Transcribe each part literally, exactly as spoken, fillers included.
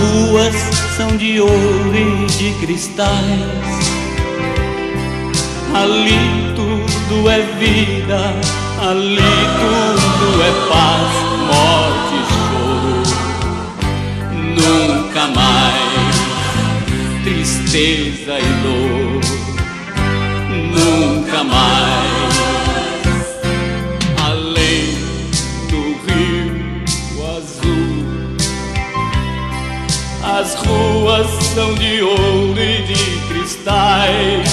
ruas são de ouro e de cristais. Ali tudo é vida, ali tudo é paz, morte e choro. Nunca mais tristeza e dor, nunca mais. Além do rio azul, as ruas são de ouro e de cristais.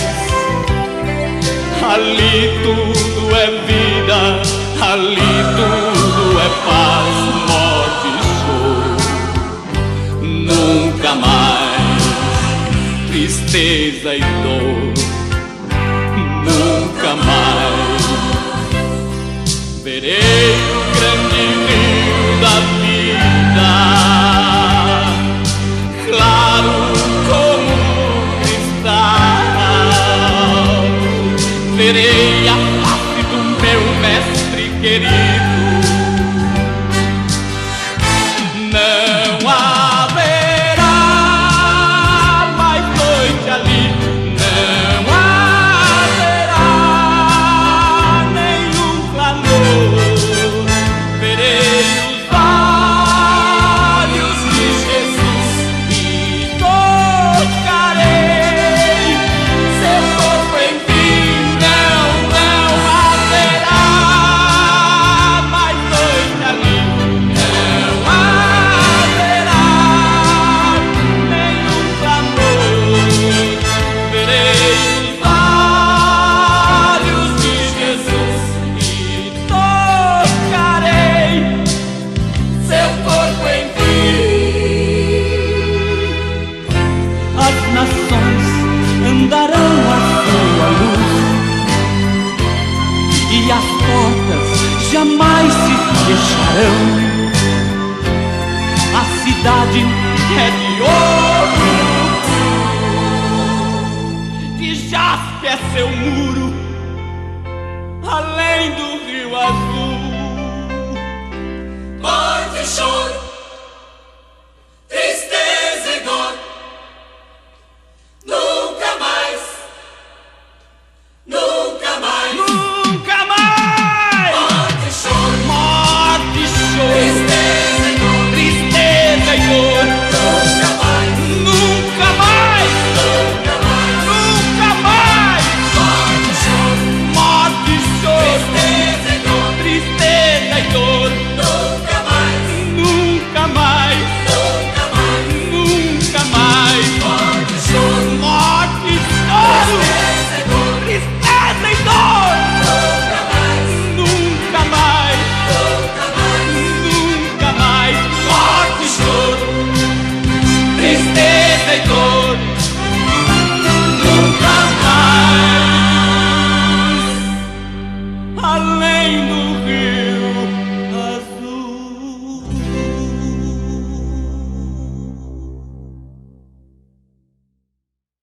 Ali tudo é vida, ali tudo é paz, morte e choro. Nunca mais tristeza e dor, nunca mais. Verei o grande rio da vida, claro como cristal. Verei a face do meu mestre querido. Não haverá mais noite ali, não haverá nenhum clamor. Verei os olhos de Jesus e tocarei seu corpo em mim. Não, não haverá mais noite ali, não haverá nenhum clamor. Verei os olhos de Jesus e tocarei seu corpo em mim. As nações andarão à sua luz e as portas jamais se fecharão. A cidade é de ouro, de jaspe é seu muro.